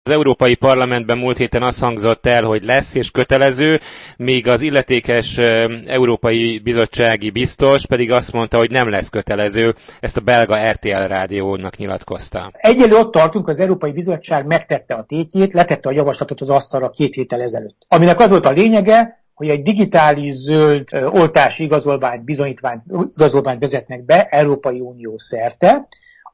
Az Európai Parlamentben múlt héten azt hangzott el, hogy lesz és kötelező, míg az illetékes Európai Bizottsági biztos pedig azt mondta, hogy nem lesz kötelező. Ezt a belga RTL rádiónak nyilatkozta. Egyelőre ott tartunk, az Európai Bizottság megtette a tétjét, letette a javaslatot az asztalra 2 héttel ezelőtt. Aminek az volt a lényege, hogy egy digitális zöld oltási igazolványt vezetnek be Európai Unió szerte,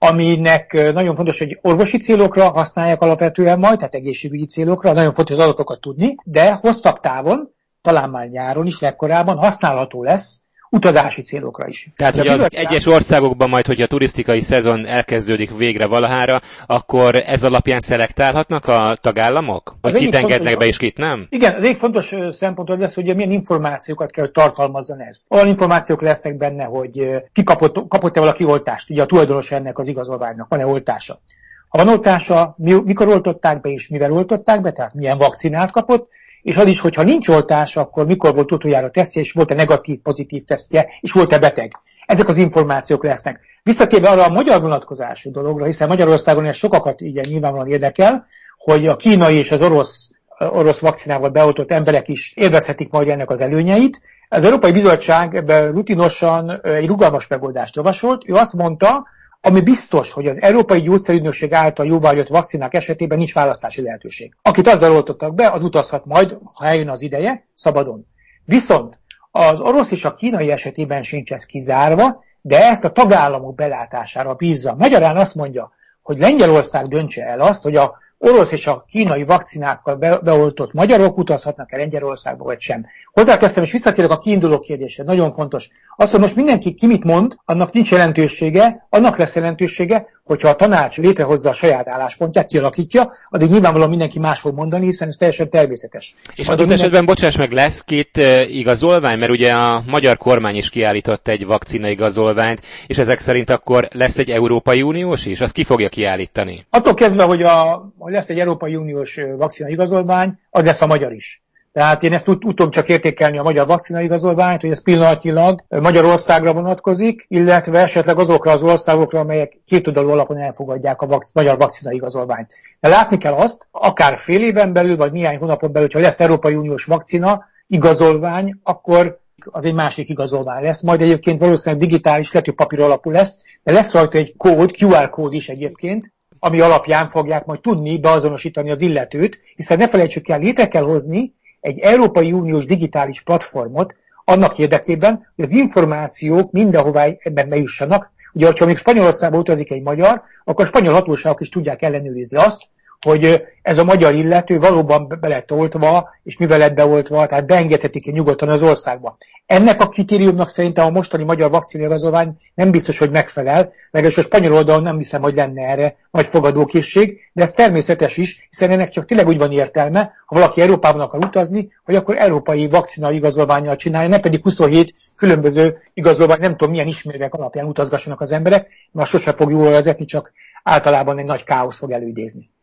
aminek nagyon fontos, hogy orvosi célokra használják alapvetően majd, tehát egészségügyi célokra, nagyon fontos adatokat tudni, de hosszabb távon, talán már nyáron is legkorábban használható lesz utazási célokra is. Tehát, hogy az egyes országokban majd, hogyha a turisztikai szezon elkezdődik végre valahára, akkor ez alapján szelektálhatnak a tagállamok? Hogy kit engednek be és kit nem? Igen, az egyik fontos szempont az lesz, hogy milyen információkat kell, hogy tartalmazzon ez. Olyan információk lesznek benne, hogy ki kapott-e valaki oltást, ugye a tulajdonos ennek az igazolványnak, van-e oltása. Ha van oltása, mikor oltották be és mivel oltották be, tehát milyen vakcinát kapott, és az is, hogyha nincs oltása, akkor mikor volt utoljára tesztje, és volt-e negatív, pozitív tesztje, és volt-e beteg. Ezek az információk lesznek. Visszatérve arra a magyar vonatkozású dologra, hiszen Magyarországon ez sokakat így nyilvánvalóan érdekel, hogy a kínai és az orosz vakcinával beoltott emberek is élvezhetik majd ennek az előnyeit. Az Európai Bizottság ebben rutinosan egy rugalmas megoldást javasolt. Ő azt mondta, ami biztos, hogy az Európai Gyógyszerügynökség által jóváhagyott vakcinák esetében nincs választási lehetőség. Akit azzal oltottak be, az utazhat majd, ha eljön az ideje, szabadon. Viszont az orosz és a kínai esetében sincs ez kizárva, de ezt a tagállamok belátására bízza. Magyarán azt mondja, hogy Lengyelország döntse el azt, hogy a orosz és a kínai vakcinákkal beoltott magyarok utazhatnak el Lengyelországba, vagy sem. Hozzáteszem, és visszatérek a kiinduló kérdésre, nagyon fontos. Az, hogy most mindenki ki mit mond, annak nincs jelentősége, annak lesz jelentősége, hogyha a tanács létrehozza a saját álláspontját, kialakítja, addig nyilvánvalóan mindenki más fog mondani, hiszen ez teljesen természetes. És adott esetben, bocsáss meg, lesz 2 igazolvány, mert ugye a magyar kormány is kiállított egy vakcina igazolványt, és ezek szerint akkor lesz egy Európai Uniós is? Azt ki fogja kiállítani? Attól kezdve, hogy lesz egy Európai Uniós vakcina igazolvány, az lesz a magyar is. Tehát én ezt tudom csak értékelni a magyar vakcina igazolványt, hogy ez pillanatnyilag Magyarországra vonatkozik, illetve esetleg azokra az országokra, amelyek kétoldalú alapon elfogadják a magyar vakcina igazolványt. De látni kell azt, akár fél éven belül, vagy néhány hónapon belül, ha lesz Európai Uniós vakcina igazolvány, akkor az egy másik igazolvány lesz. Majd egyébként valószínűleg digitális, lehet, hogy papír alapú lesz, de lesz rajta egy kód, QR kód is egyébként, ami alapján fogják majd tudni beazonosítani az illetőt, hiszen ne felejtsük el, létre kell hozni egy Európai Uniós digitális platformot annak érdekében, hogy az információk mindenhová ebben bejussanak. Ugye, hogyha még Spanyolországba utazik egy magyar, akkor a spanyol hatóságok is tudják ellenőrizni azt, hogy ez a magyar illető valóban be lett oltva, és mivel lett beoltva, tehát beengedhetik nyugodtan az országba. Ennek a kritériumnak szerintem a mostani magyar vakcinaigazolvány nem biztos, hogy megfelel, legalábbis a spanyol oldalon nem hiszem, hogy lenne erre nagy fogadókészség, de ez természetes is, hiszen ennek csak tényleg úgy van értelme, ha valaki Európában akar utazni, hogy akkor európai vakcinaigazolvánnyal csinálja, ne pedig 27 különböző igazolvány, nem tudom milyen ismérvek alapján utazgassanak az emberek, mert sose fog jól vezetni, csak általában egy nagy káosz fog előidézni.